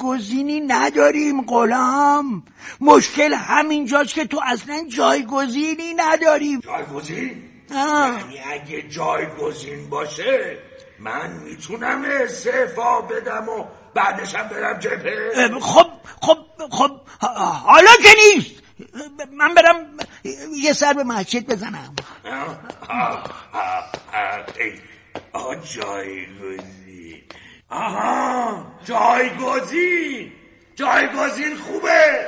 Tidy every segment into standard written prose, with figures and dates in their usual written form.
جایگزینی نداریم غلام. مشکل همینجاست که تو اصلا جایگزینی نداریم. جایگزین؟ یعنی اگه جایگزین باشه من میتونم استعفا بدم و بعدشم برم جبهه؟ خب حالا که نیست. من برم یه سر به مسجد بزنم. جایگزین. آها جایگزین خوبه.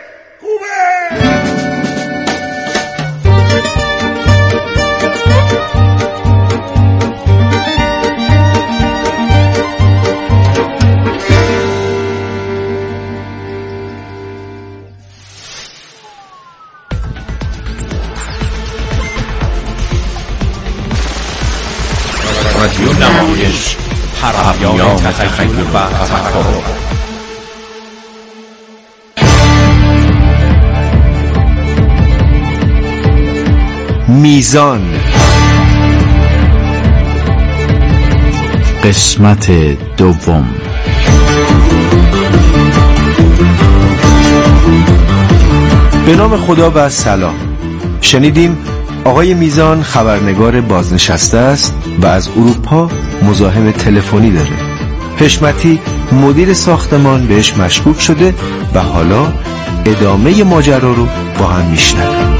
رادیو نمایش پیام تخیل و تفکر. میزان قسمت دوم. به نام خدا و سلام. شنیدیم آقای میزان خبرنگار بازنشسته است و از اروپا مزاحم تلفنی داره. حشمتی مدیر ساختمان بهش مشکوک شده و حالا ادامه ماجرا رو با هم میشنویم.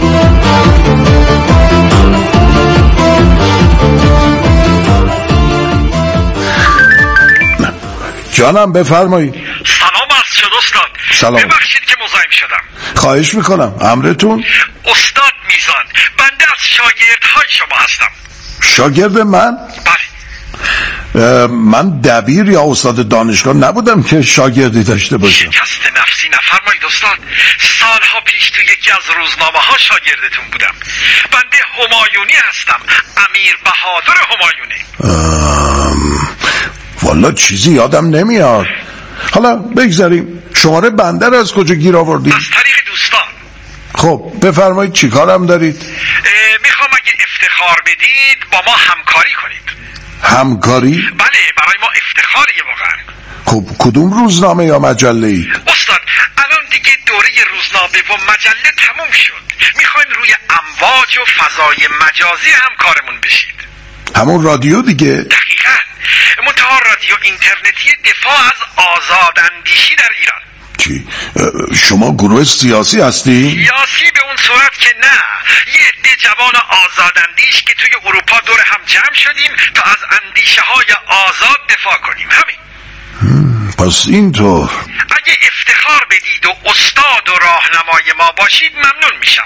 جانم بفرمایید. سلام عرض شد استاد. سلام. ببخشید که مزاحم شدم. خواهش میکنم. امرتون؟ استاد میزان، بنده از شاگردهای شما هستم. شاگرد من؟ بله. من دبیر یا استاد دانشگاه نبودم که شاگردی داشته باشم. شکست نفسی نفرمایید استاد. سالها پیش تو یکی از روزنامه ها شاگردتون بودم. بنده همایونی هستم، امیر بهادر همایونی. والا چیزی یادم نمیاد. حالا بگذاریم. شماره بنده رو از کجا گیر آوردید؟ از طریق دوستان. خب بفرمایید چی کارم دارید؟ میخوام اگه افتخار بدید با ما همکاری کنید. همکاری؟ بله، برای ما افتخاریه واقعا. خب کدوم روزنامه یا مجله ای؟ استاد الان دیگه دوره روزنامه و مجله تموم شد. میخوایم روی امواج و فضای مجازی همکارمون بشید. همون رادیو دیگه؟ دقیقاً. منتها رادیو اینترنتی دفاع از آزاداندیشی در ایران. چی؟ شما گروه سیاسی هستی؟ سیاسی به اون صورت که نه. یه عده جوان آزاداندیش که توی اروپا دور هم جمع شدیم تا از اندیشه های آزاد دفاع کنیم. همین. پس اینطور. اگه افتخار بدید و استاد و راهنمای ما باشید ممنون میشم.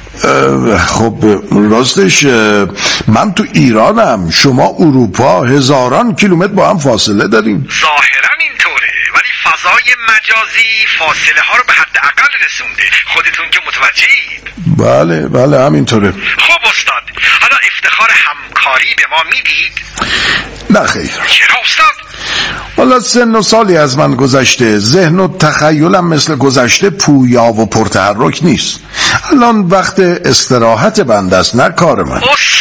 خب راستش من تو ایرانم، شما اروپا، هزاران کیلومتر با هم فاصله داریم. ظاهرا اینطوره، ولی فضای مجازی فاصله ها رو به حد اقل رسونده. خودتون که متوجهید. بله همینطوره. خب استاد، حالا افتخار همکاری به ما میدید؟ نه خیر. چرا استاد؟ حالا سن و سالی از من گذشته، ذهن و تخیلم مثل گذشته پویا و پرتحرک نیست. الان وقت استراحت بنده است، نه کار من.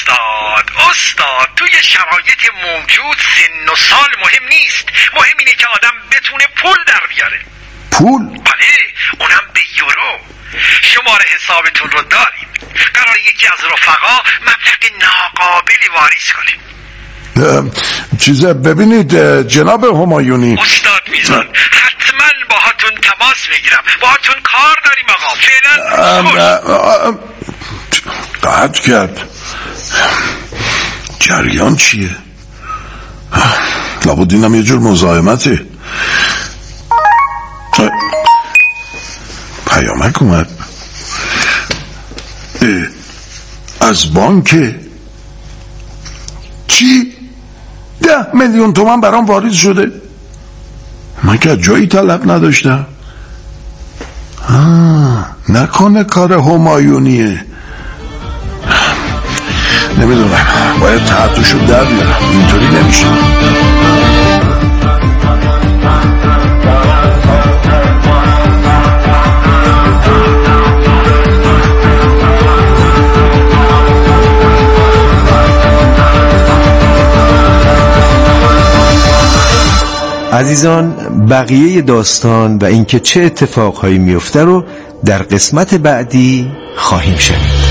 استاد توی شرایط موجود سن و سال مهم نیست. مهم اینه که آدم بتونه پول در بیاره. پول؟ بله، اونم به یورو. شماره حسابتون رو داریم. قراره یکی از رفقا مبلغ ناقابلی واریز کنیم. ببینید جناب همایونی، استاد میزان حتما باهاتون تماس میگیرم. باهاتون کار داریم آقا. فعلا قطع کرد. جریان چیه؟ لابد اینم یه جور مزاحمته. پیامک اومد از بانک. چی؟ 10 میلیون تومان برام واریز شده. من که جایی طلب نداشتم. نکنه کار همایونیه. نمیدونم، باید تحتشو در بیارم. اینطوری نمیشه. عزیزان، بقیه داستان و اینکه چه اتفاقهایی میفته رو در قسمت بعدی خواهیم شنید.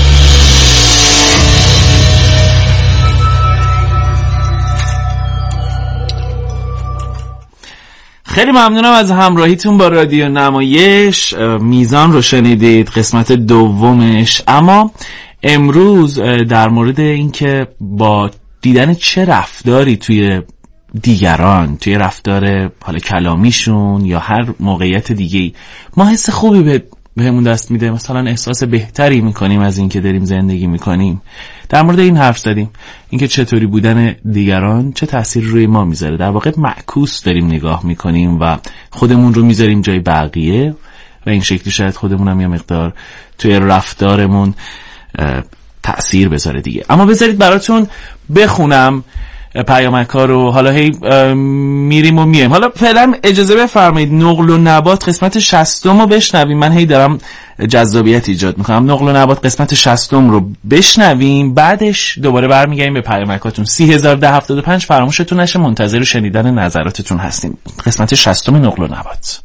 خیلی ممنونم از همراهیتون با رادیو نمایش. میزان رو شنیدید، قسمت دومش. اما امروز در مورد اینکه با دیدن چه رفتاری توی دیگران، توی رفتار حالا کلامیشون یا هر موقعیت دیگه‌ای، ما حس خوبی بهمون دست میده، مثلا احساس بهتری میکنیم از اینکه داریم زندگی میکنیم. در مورد این حرف زدیم، اینکه چطوری بودن دیگران چه تأثیری روی ما میذاره. در واقع معکوس داریم نگاه میکنیم و خودمون رو میذاریم جای بقیه و این شکلی شاید خودمون هم یه مقدار توی رفتارمون تأثیر بذاره دیگه. اما بذارید براتون بخونم پیامک‌ها رو. حالا هی میریم و میایم. حالا فعلا اجازه بفرمایید نقل و نبات قسمت 60 رو بشنویم. من هی دارم جذابیت ایجاد میکنم. نقل و نبات قسمت 60 رو بشنویم، بعدش دوباره برمیگردیم به پیامکاتون. 301075 فراموشتون نشه، منتظر شنیدن نظراتتون هستیم. قسمت 60 نقل و نبات.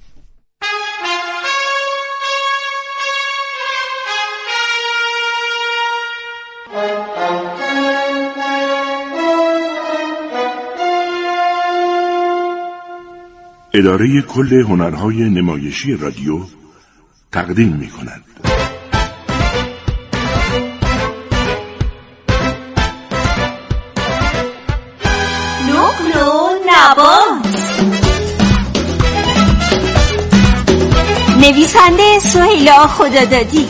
اداره کل هنرهای نمایشی رادیو تقدیم می‌کند. نقل و نبات. نویسنده سهیلا خدادادی.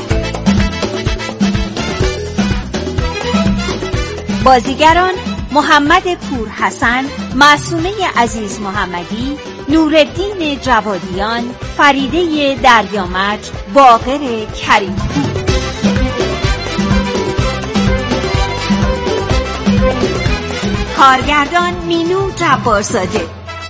بازیگران محمد پورحسن، معصومه عزیز محمدی، نورالدین جوادیان، فریده دریامج، باقر کریم. کارگردان مینو جبارزاده.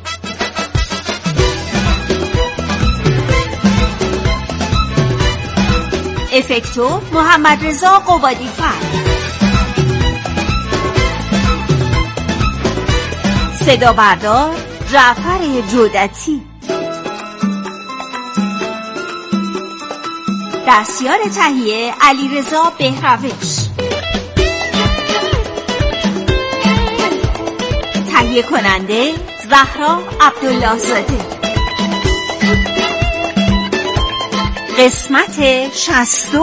افکتور محمد رضا قبادی‌فر. صدا بردار جعفر جودتی. دستیار تهیه علیرضا بهروش. تهیه کننده زهرا عبدالله زاده. قسمت 60.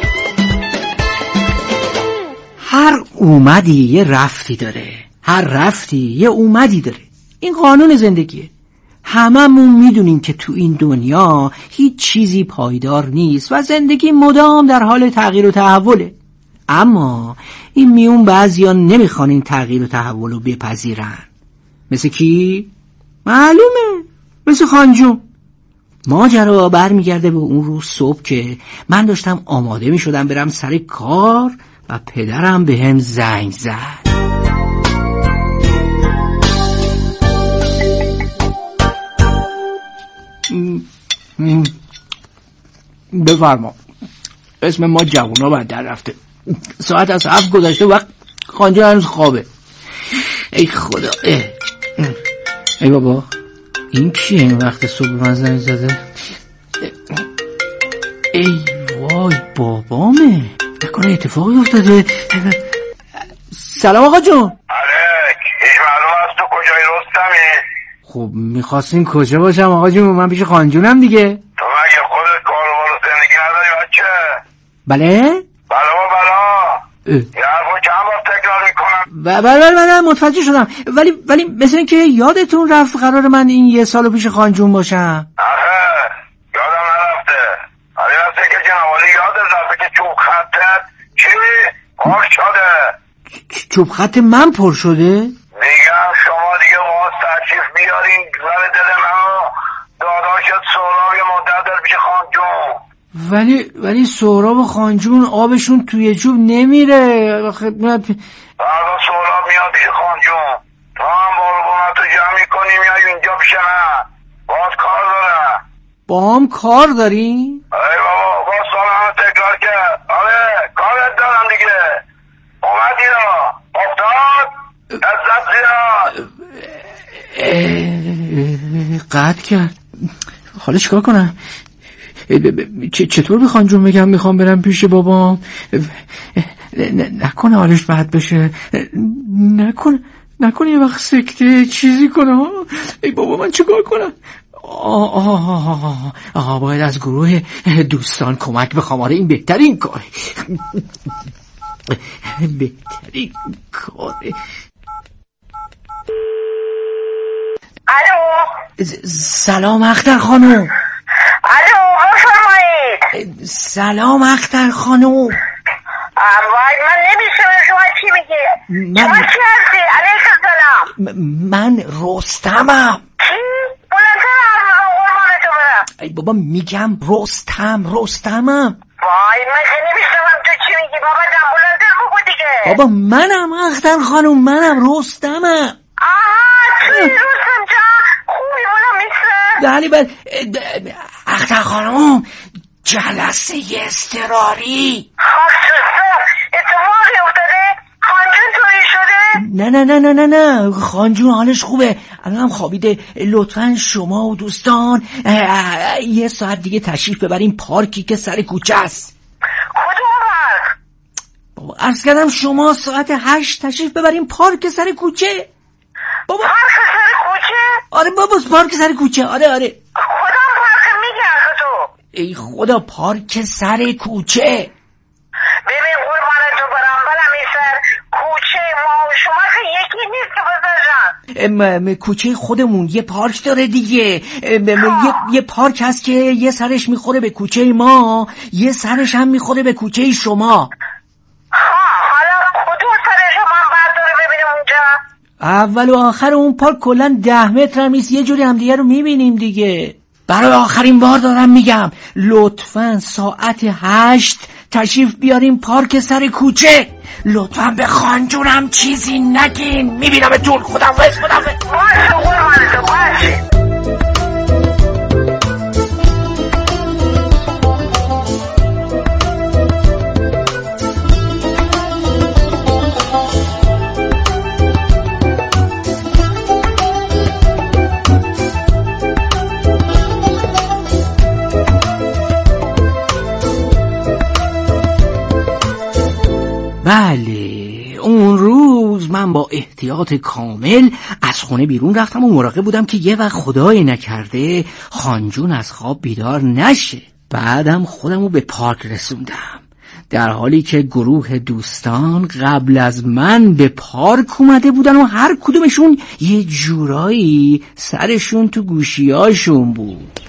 هر اومدی یه رفتی داره، هر رفتی یه اومدی داره. این قانون زندگیه. هممون میدونیم که تو این دنیا هیچ چیزی پایدار نیست و زندگی مدام در حال تغییر و تحوله. اما این میون بعضیا نمیخوان این تغییر و تحول رو بپذیرن. مثل کی؟ معلومه، مثل خانجون. ماجرا برمیگرده به اون روز صبح که من داشتم آماده میشدم برم سر کار و پدرم به هم زنگ زد. بفرما. اسم ما جوونا بعد در رفته. ساعت از 7 گذشته، وقت خانجون هنوز خوابه. ای خدا. ای بابا، این کیه این وقت صبح من زنگ زده؟ ای وای بابامه، نکنه اتفاقی افتاده. سلام آقا جون. الک، هیچ معلوم است تو کجای رستمی؟ خب میخواستین کجا باشم آقا جون؟ من پیش خانجونم دیگه. تو مگه خودت کار و زندگی نداری بچه؟ بله؟ بلا یه حرفو چند بار تکرار میکنم. بله متوجه شدم، ولی مثل این که یادتون رفت قرار من این یه سال پیش خانجون باشم. آره یادم نرفته، ولی مثل که جنوالی یادت رفته که چوب خطت چی؟ پر شده. چوب خط من پر شده؟ میگم شما دیگه باز تشریف بیارین زر دل منو. داداشت سهراب یه مدت دار پیش خانجون. ولی سهراب و خانجون آبشون توی جوب نمیره. فردا سهراب میاد پیش خانجون، تو هم بارو تو جمع میکنی میای اینجا پیش من. باز کار دارم. با هم کار داری؟ ای بابا باز سالانه تکرار کرد. آره کارت دارم دیگه. اومدی را افتاد لذت زیاد. قطع کرد. حالا چیکار کنم؟ چطور به خانجون بگم میخوام برم پیش بابام؟ نکنه حالش بد بشه، نکنه یه وقت سکته چیزی کنه. ای بابا من چیکار کنم؟ باید از گروه دوستان کمک بخوام. آره این بهترین کاره. الو. سلام اختر خانم. الو بفرمایید. سلام اختر خانم. وای من نمیشونم شما چی میگه؟ شما چی هستی؟ علیکم سلام. من رستمم. چی؟ بلندتر قربانتو برم. ای بابا میگم رستمم. وای من که نمیشونم تو چی میگی بابا جان، بلندتر بگو دیگه. بابا منم اختر خانم، منم رستمم. توی رستم جان خوبی بلا میسه؟ بله اختر خانم جلسه اضطراری. اتفاقی افتاده؟ خانجون طوری شده؟ نه خانجون حالش خوبه، الان هم خوابیده. لطفا شما و دوستان یه ساعت دیگه تشریف ببرین پارکی که سر کوچه است. کدوم پارک؟ بابا عرض کردم شما ساعت 8 تشریف ببرین پارک سر کوچه. بابا پارک سر کوچه؟ آره بابا پارک سر کوچه. آره کدام پارک میگی آخه تو؟ ای خدا پارک سر کوچه. ببین قربانتو برم بلمی سر کوچه ما و شما که یکی نیست که بزرجان. کوچه خودمون یه پارک داره دیگه. یه پارک هست که یه سرش میخوره به کوچه ما، یه سرش هم میخوره به کوچه شما. حالا کدوم سرش من بعد داره ببینیم اونجا؟ اول و آخر اون پارک کلن 10 متر هم نیست، یه جوری هم دیگه رو میبینیم دیگه. برای آخرین بار دارم میگم لطفاً ساعت 8 تشریف بیاریم پارک سر کوچه. لطفاً به خانجونم چیزی نگین. میبینمتون. خداحافظ. باشه قربانتو باشه. بله اون روز من با احتیاط کامل از خونه بیرون رفتم و مراقب بودم که یه وقت خدای نکرده خانجون از خواب بیدار نشه. بعدم خودمو به پارک رسوندم در حالی که گروه دوستان قبل از من به پارک اومده بودن و هر کدومشون یه جورایی سرشون تو گوشیاشون بود.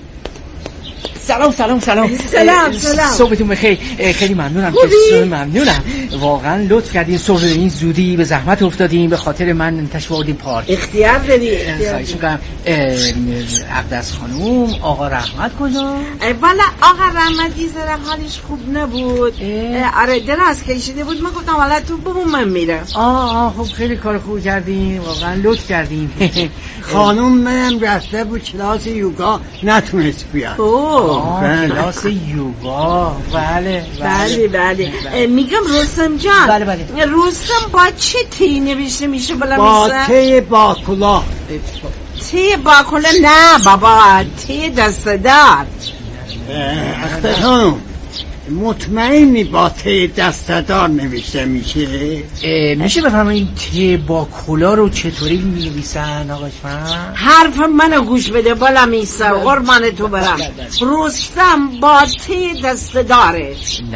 سلام صبحتون بخیر. خیلی ممنونم واقعا لطف کردین صبح این زودی به زحمت افتادین به خاطر من تشریف آوردین پارک. اختیار داری. خواهش می‌کنم. اقدس خانوم آقا رحمت کجا؟ والا آقا رحمت یه ذره حالش خوب نبود. آره دراز کشیده بود. من گفتم والا تو بمون من میرم. خب خیلی کار خوب کردین، واقعا لطف کردین. خانوم منم رفته بود کلاس یوگا نتونست بیاد. کلاس یوگا. بله میگم رستم جان. بله رستم با چه تی نوشته میشه بلا با تی باکلا. تی باکلا نه بابا، تی دستدار. اختتام مطمئنی با تی دستدار نوشته میشه؟ میشه بفهمم این تی با کلا رو چطوری می‌نویسن آقا شما؟ حرف منو گوش بده بالا میسا قربان تو برم. رستم با تی دستداره.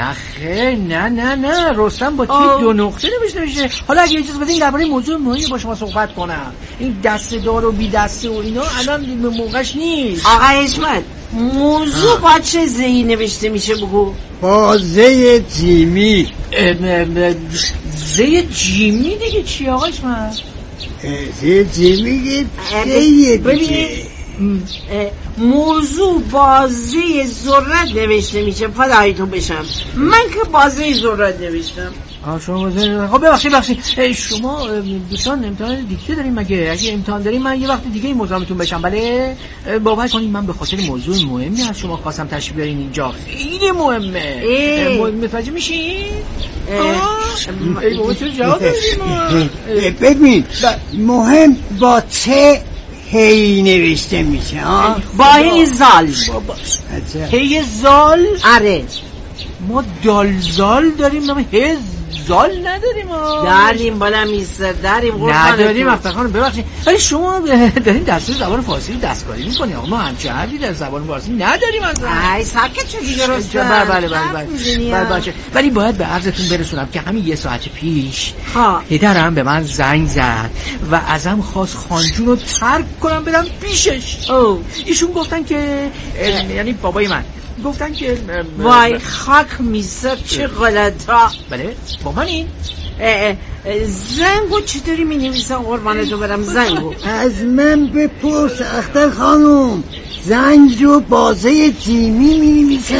نه رستم با تی 2 نقطه نوشته میشه. حالا اگه اجازه بدین درباره موضوع مهمی با شما صحبت کنم. این دستدار و بی دسته و اینا الان موقعش نیست. آقا حشمت موضوع با چه زی نوشته میشه بگو؟ با زی جیمی. زی جیمی دیگه چی آقاش من؟ زی جیمی دیگه موضوع بازی ذرت نوشته میشه. فدای تو بشم من که بازی ذرت نوشتم. شما خب ببخشید شما دوستان امتحان دیکته داریم مگه؟ اگه امتحان داریم من یه وقت دیگه این مزاحمتون بشم. بله باور کنید من به خاطر موضوع مهمی از شما خواستم تشریف بیارین اینجا. خیلی مهمه. متوجه میشین؟ ببین مهم با چه هی نوشته میشه ها؟ با هی زال. هی زال؟ آره. ما دالزال داریم، نام هی زال نداریم. داریم بالا میستر، داریم. نداریم اختر خانم، ببخشید، ولی شما دارین دستور زبان فارسی رو دستکاری میکنی. آقا ما همچه حرفی در زبان فارسی نداریم اصلا. ای ساکت شو دیگه رستم. بله. ولی باید به عرضتون برسونم که همین یه ساعت پیش پدرم به من زنگ زد و ازم خواست خانجون رو ترک کنم برم پیشش. ایشون گفتن که یعنی بابای من گفتن که وای خاک میسر چه غلطا. بله با من این زنگو چطوری می نویسن قربانتو برم؟ زنگو از من بپرس اختر خانم. زنگ رو بازه جیمی می نویسن.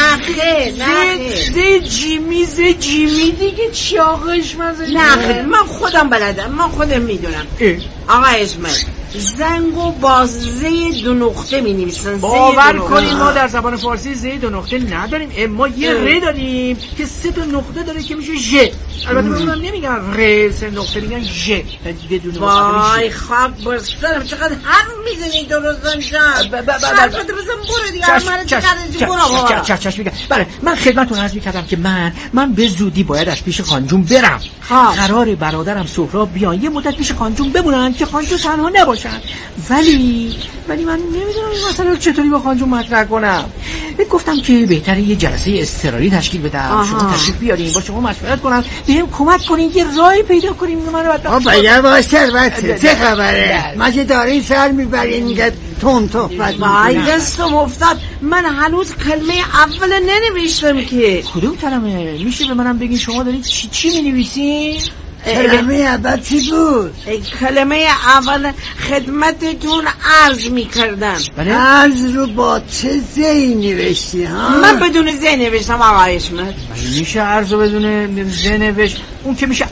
نه جیمی دیگه چی آقاش مزه؟ نه من خودم بلدم، من خودم میدونم. آقا اسمت زنگو با زی دو نقطه می نویسن. باور کنید ما در زبان فارسی زی دو نقطه نداریم. ما یه ر داریم که سه تا نقطه داره که میشه ژ. البته من نمیگن ر سه نقطه، میگن ژ بدون. وای خواب برسرم چقدر حرف میزنی درستان جان. حرفت بزن برو دیگه. چشم میگم. بله من خدمتتون عرض میکردم که من به زودی باید از پیش خانجون برم. قرار برادرم سهراب بیان یه مدت پیش خانجون بمونن که خانجون تنها نباشن. ولی من نمیدونم این مسئله رو چطوری با خانجون مطرح کنم. گفتم که بهتره یه جلسه اضطراری تشکیل بدم. شما تشریف بیارین، با شما مشورت کنم، بهم کمک کنین یه راهی پیدا کنیم. بابا یواش ثروت، چه خبره؟ ما که دارین سر میبرین میگه تون وای دستم افتاد. من هنوز کلمه اول ننوشتم که. کدوم کلمه؟ میشه به منم بگین شما دارید چی می‌نویسین؟ کلمه اول چی بود؟ کلمه اول خدمتتون عرض میکردم. عرض رو با چه زی نوشتی ها؟ من بدون زی نوشتم آقا اسمت. میشه عرض رو بدون زی نوشت؟ اون که میشه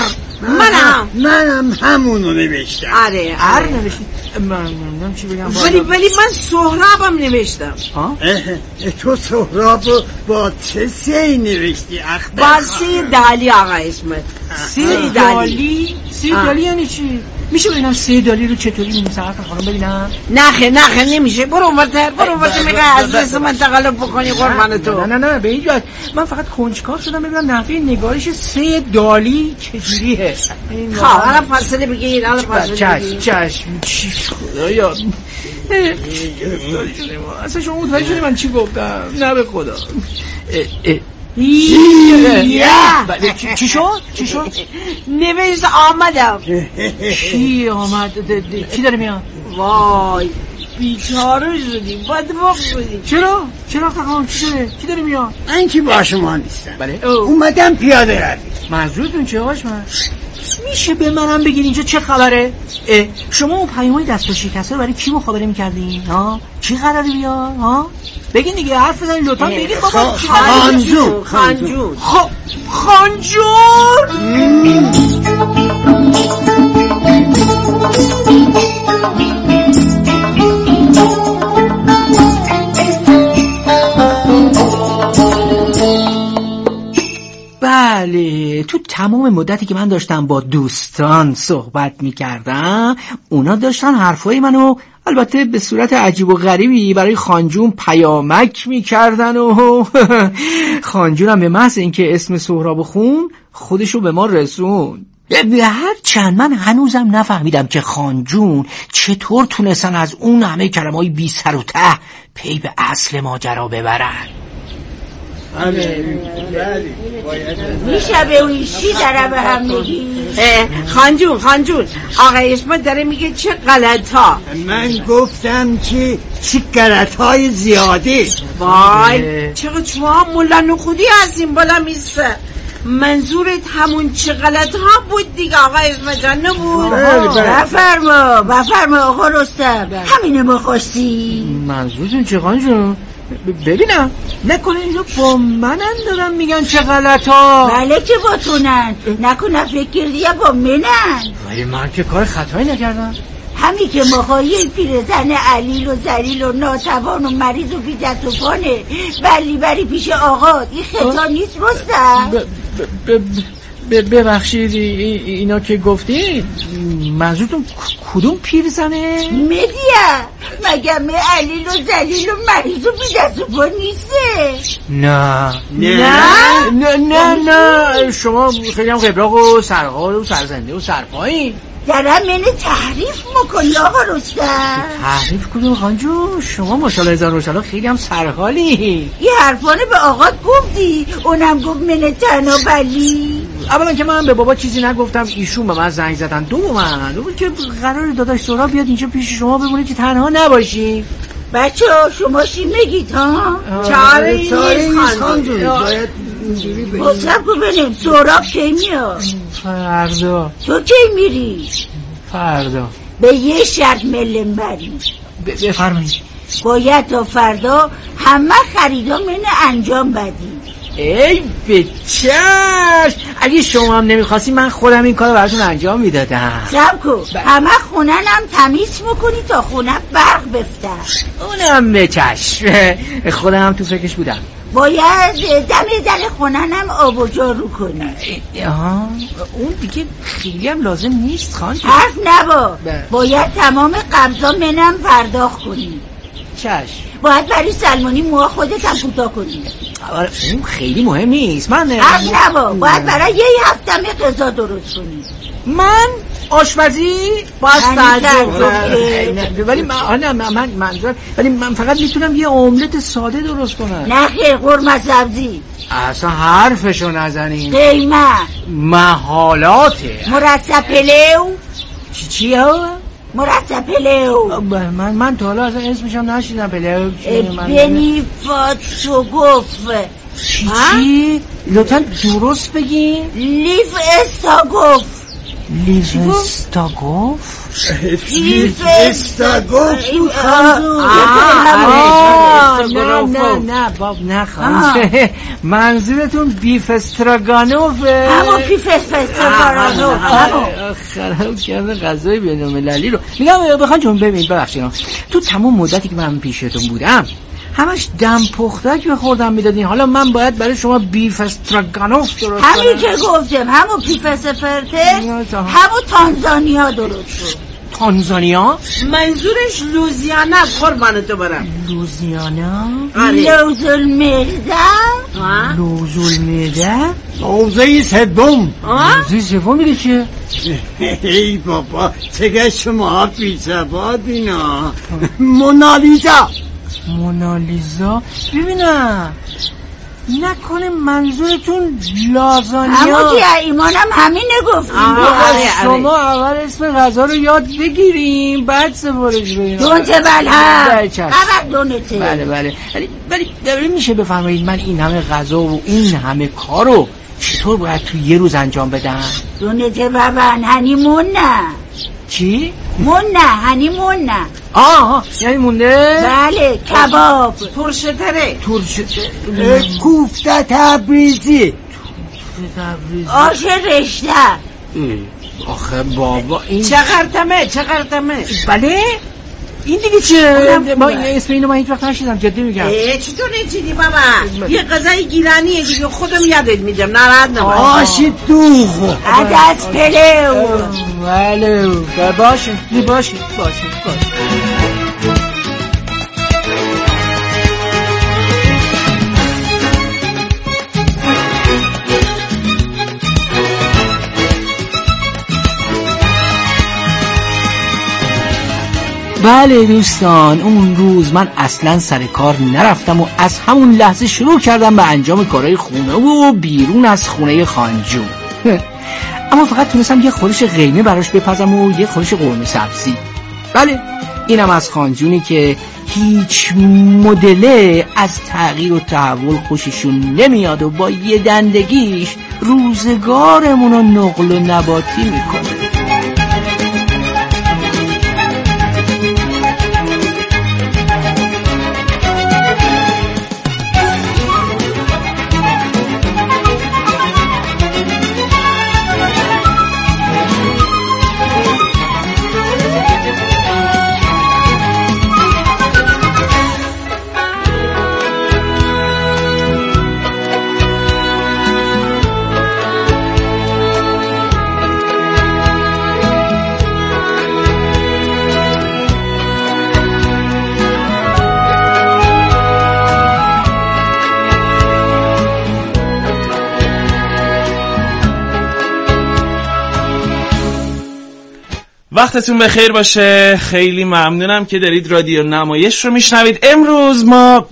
منم همونو نوشتم. آره نوشتی؟ من چی بگم؟ ولی من سهرابم نوشتم. تو سهرابو با چه سی نوشتی اختر؟ با سی دالی آقا اسمت. سی دالی یعنی چی؟ میشه ببینم سی دالی رو چطوری می‌نویسن اختر خانم ببینم؟ نه نمیشه. برو اونورتر میگه از دست من تقلب بکنی قربان تو. نه به این جهت من فقط کنجکاو شدم ببینم نحوه نگارش سی دالی چجوریه. حالا فاصله بگیر. چشم چی خدایا اصلا شما متوجه شدی من چی گفتم؟ نه به خدا. چی شد؟ نوشت آمدم. کی آمد؟ کی داره میاد؟ وای بیچاره شدیم، بدبخت شدیم. چرا خواهم چی شده؟ کی داره میاد؟ من که با شما نیستم. بله اومدم پیاده روی. منظورتون چه آقاش من؟ میشه به منم بگین اینجا چه خبره؟ شما اون پیامای دست شکسته رو برای کی مخابره میکردین؟ چی قراره بیاد؟ بگین دیگه، حرف بزنین لطفا بگین بابا. خانجون. خانجون. بله تو تمام مدتی که من داشتم با دوستان صحبت میکردم اونا داشتن حرفای منو البته به صورت عجیب و غریبی برای خانجون پیامک میکردن و خانجونم به محض اینکه اسم سهراب خون خودشو به ما رسون. به هر چند من هنوزم نفهمیدم که خانجون چطور تونستن از اون همه کلمه‌های بی سر و ته پی به اصل ماجرا ببرن. میشه به اون چی داره به هم میگی؟ خانجون آقا اسمت داره میگه چه غلطا. من گفتم که چه غلطای زیاده. وای چقدر شما ملا نخودی هستیم بالا میسته. منظورت همون چه غلط ها بود دیگه آقا اسمت جان نبود؟ بفرما آقا رستم، همینه ما خواستی. منظورتون چه خانجون؟ ببینم نکنه اینجا با منن دارم میگن چه غلط ها. بله که با تونن، نکنه فکر کردی با منن. ولی من که کار خطایی نکردم. همین که ماهای پیرزن علیل و زلیل و ناتوان و مریض و بی دست و پانه بری پیش آقا، این خطا نیست رستم؟ ببخشید اینا که گفتید منظورتون کدوم پیرزنه؟ مدیه مگه علیل و زلیل و مریض و بیدست و پا نیسته؟ نه شما خیلی هم قبراق و سرحال و سرزنده و سرپایی درم منه تحریف مکنی آقا رستم. تحریف کدوم خانجو؟ شما ماشاءالله هزار ماشاءالله خیلی هم سرحالی. یه حرفانه به آقات گفتی اونم گفت منه تنابلی. اولا که من به بابا چیزی نگفتم، ایشون به من زنگ زدن. دوم که قرار داداش سهراب بیاد اینجا پیش شما بمونه که تنها نباشی. بچه شما چی میگید ها؟ چاره نیست خانجون، باید اینجوری بگید. بسرب کو بنیم سهراب کی میاد؟ فردا. تو کی میری؟ فردا. به یه شرط ملم بریم. بفرمایید. باید تا فردا همه خریدا منه انجام بدیم. ای به چشم، اگه شما هم نمیخواستی من خودم این کارو براتون انجام میدادم. سبکو همه خوننم تمیز میکنی تا خونه برق بفتر. اونم به چشم، خودم تو فکرش بودم. باید در خوننم آب و جارو کنی. اون دیگه خیلی هم لازم نیست خانجون. حرف نبا. باید تمام قبضا منم پرداخت کنی. چشم. باید برای سلمانی موها خودت هم کوتاه کنی. اون خیلی مهم نیست. من حرف نبا. باید برای یه هفتم غذا درست کنی. من آشپزی باید تعجب، ولی من فقط میتونم یه املت ساده درست کنم. نه خیر، قرمه سبزی. اصلا حرفشو نزنین. قیمت محالاته. مرسب پلو. چیه؟ مرسب پلو. من تا حالا اصلا اسمشم نشیدم. پلو بنی فاتشوگوف. چی؟ لطفا درست بگی. لیف استاگوف. لیف استاگوف؟ لیف استاگوف بود نه باب نخوام. منظورتون بیف استراگانوفه؟ همون بیف استراگانوف. خراب کرده غذای بین‌المللی رو. میگم بخوام جون ببین، ببخشید تو تمام مدتی که من پیشتون بودم همش دم پختک به خوردم میدادین، حالا من باید برای شما بیف استراگانوف درست کنم. همین که گفتم، همون بیف استفرته، همون تانزانیا درست شد. تانزانیا؟ منظورش لوزیانه. قربانتو برم. لوزیانا؟ لوزالمعده. لوزالمعده؟ موضوع سوم. موضوع سوم میگه چیه؟ ای بابا چگه شما بی زبادینا. مونالیزا. مونالیزا؟ ببینم نکنه منظورتون لازانیا؟ همون که ایمانم همینه گفتیم. شما اول اسم غذا رو یاد بگیریم بعد سفارش بدیم. دونته دونته. بله ولی میشه بفرمایید من این همه غذا و این همه کارو چطور باید تو یه روز انجام بدم؟ دونته بابا هنیمون نه. چی؟ هنیمون نه. یعنی مونده؟ بله. کباب. ترشتره. کوفته تبریزی. آش رشته. آخه بابا این چقدرتمه. بله؟ این دیگه چه؟ ما اسم اینو من هیچ وقت نشیدم، جدی میگم. چطور نچیدی بابا؟ یه غذای گیلانیه دیگه، خودم یادت میدم، ناراحت نباش. آشی دوغ. عدس پلو. بله باشه. بله دوستان، اون روز من اصلا سر کار نرفتم و از همون لحظه شروع کردم به انجام کارهای خونه و بیرون از خونه خانجون. اما فقط تونستم یه خورش قیمه براش بپزم و یه خورش قرمه سبزی. بله اینم از خانجونی که هیچ مدله از تغییر و تحول خوششون نمیاد و با یه دندگیش روزگارمون رو نقل و نباتی میکنه. وقتتون بخیر باشه. خیلی ممنونم که دارید رادیو نمایش رو میشنوید. امروز ما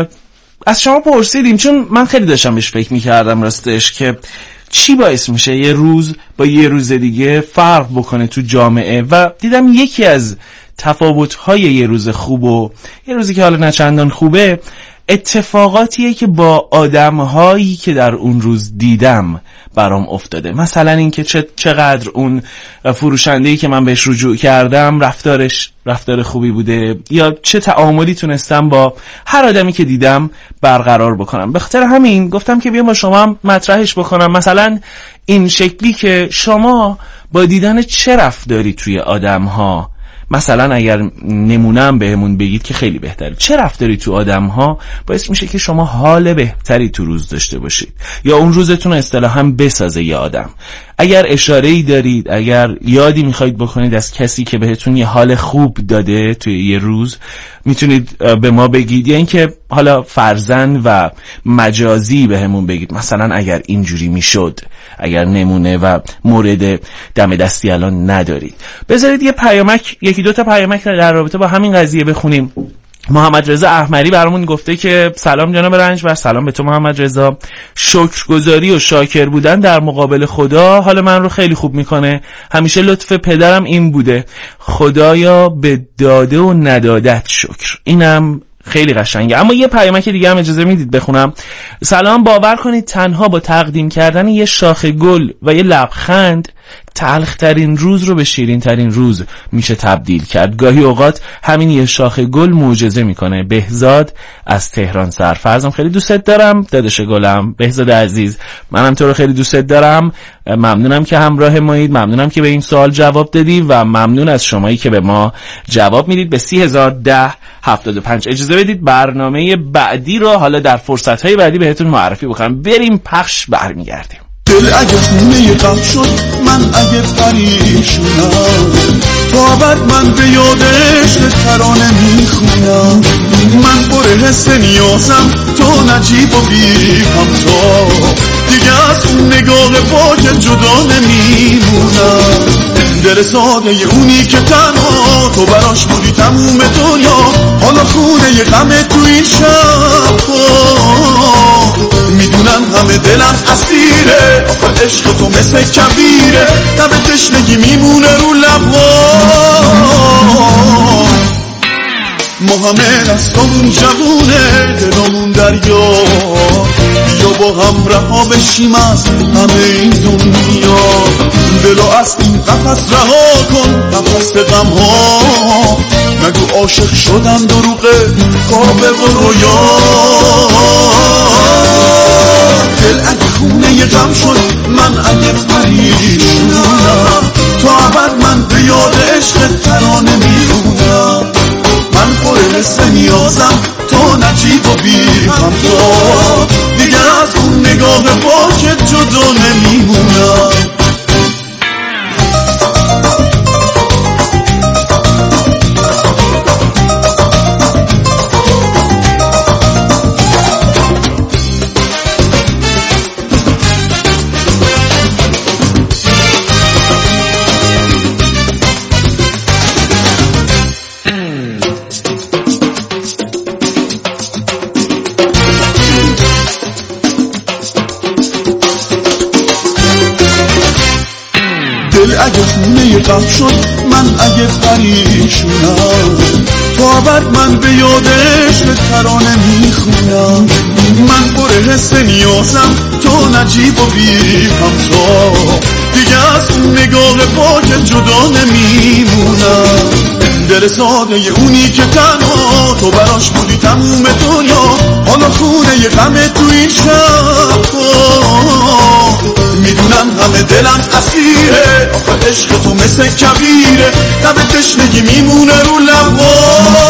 از شما پرسیدیم، چون من خیلی داشتم بهش فکر میکردم راستش، که چی باعث میشه یه روز با یه روز دیگه فرق بکنه تو جامعه، و دیدم یکی از تفاوت‌های یه روز خوب و یه روزی که حالا نه چندان خوبه اتفاقاتیه که با آدم‌هایی که در اون روز دیدم برام افتاده. مثلا این که چقدر اون فروشنده‌ای که من بهش رجوع کردم رفتار خوبی بوده، یا چه تعاملی تونستم با هر آدمی که دیدم برقرار بکنم. به خاطر همین گفتم که بیام با شما هم مطرحش بکنم. مثلا این شکلی که شما با دیدن چه رفتاری توی آدم‌ها، مثلا اگر نمونم بهمون بگید که خیلی بهتره، چه رفتاری تو آدم‌ها باعث میشه که شما حال بهتری تو روز داشته باشید، یا اون روزتون اصطلاحاً بسازه یه آدم. اگر اشاره‌ای دارید، اگر یادی میخواید بکنید از کسی که بهتون یه حال خوب داده توی یه روز، میتونید به ما بگید، یا اینکه حالا فرضاً و مجازی بهمون بگید. مثلا اگر اینجوری میشد، اگر نمونه و مورد دم دستی الان ندارید، بذارید یه پیامک، یکی دو تا پیامک در رابطه با همین قضیه بخونیم. محمد رضا احمدی برامون گفته که سلام جناب رنجبر. سلام به تو محمد رضا. شکرگزاری و شاکر بودن در مقابل خدا حال من رو خیلی خوب میکنه. همیشه لطف پدرم این بوده، خدایا به داده و ندادت شکر. اینم خیلی قشنگه. اما یه پیامک دیگه هم اجازه میدید بخونم. سلام، باور کنید تنها با تقدیم کردن یه شاخه گل و یه لبخند تلخترین روز رو به شیرین ترین روز میشه تبدیل کرد. گاهی اوقات همین یه شاخه گل معجزه میکنه. بهزاد از تهران سرفرزم، خیلی دوستت دارم داداش گلم. بهزاد عزیز، منم تو رو خیلی دوستت دارم. ممنونم که همراه مایید، ممنونم که به این سوال جواب دادی و ممنون از شمایی که به ما جواب میدید. به 301075 اجازه بدید برنامه بعدی رو حالا در فرصت‌های بعدی بهتون معرفی بکنم. بریم پخش، برمیگردیم. دل اگه خونه غم شد، من اگه پریشونم، تا بعد من به یادش ترانه میخونم. من پر حس نیازم، تو نجیب و بی همتا، دیگه از اون نگاه پاک جدا نمیمونم. دل ساده اونی که تنها تو براش بودی تموم دنیا، حالا خونه غم تو این شب. میدونم همه دلم اسیره، آخه عشق تو مثل کبیره، تب تشنگی میمونه رو لبا. ما همه دستامون جوونه، دلامون دریا، بیا با هم رها بشیم از همه این دنیا. دلو از این قفس رها کن، قفس غم ها، نگو عاشق شدم دروغه، خوابه و رویا. دل اگه خونه غم شد، من اگه پریشونم، تا ابد من به یاد عشق ترانه میخونم. من پر حس نیازم، تو نجیب و بی همتا، دیگه از اون نگاه پاک جدا نمیمونم. اگه خونه غم شد، من اگه پریشونم، تا بعد من به یادش به ترانه میخونم. من پر حس نیازم، تو نجیب و بی همتا، دیگه از اون نگاه پاک جدا نمیمونم. دل ساده اونی که تنها تو براش بودی تموم دنیا، حالا خونه غم تو این شب. میدونم همه دلم اسیره، آخه عشق تو مثل کبیره، تب تشنگی میمونه رو لبا.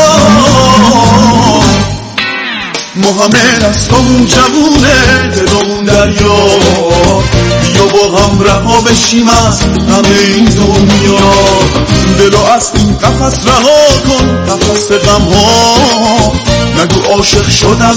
ما همه دستامون جوونه، دلامون دریا، بیا با هم رها بشیم از همه این دنیا. دلو از این قفس رها کن، قفس غم ها، نگو عاشق شدم